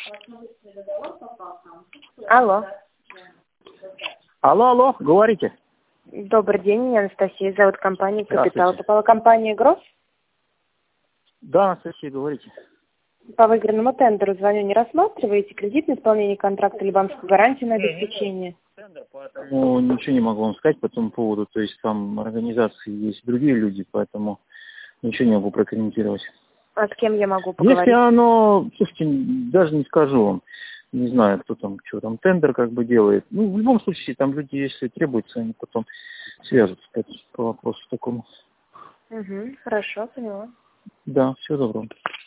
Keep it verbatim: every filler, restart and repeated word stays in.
Алло. Алло, алло, говорите. Добрый день, меня Анастасия зовут, компания «Капитал». Попала компания «Гросс». Да, Анастасия, говорите. По выигранному тендеру звоню, не рассматриваете кредит на исполнение контракта или банковскую гарантию на обеспечение? Ну, ничего не могу вам сказать по этому поводу. То есть там организации есть другие люди, поэтому ничего не могу прокомментировать. А с кем я могу поговорить? Если оно, слушайте, даже не скажу вам. Не знаю, кто там, что там, тендер как бы делает. Ну, в любом случае, там люди, если требуется, они потом свяжутся по, по вопросу такому. Угу, хорошо, поняла. Да, всего доброго.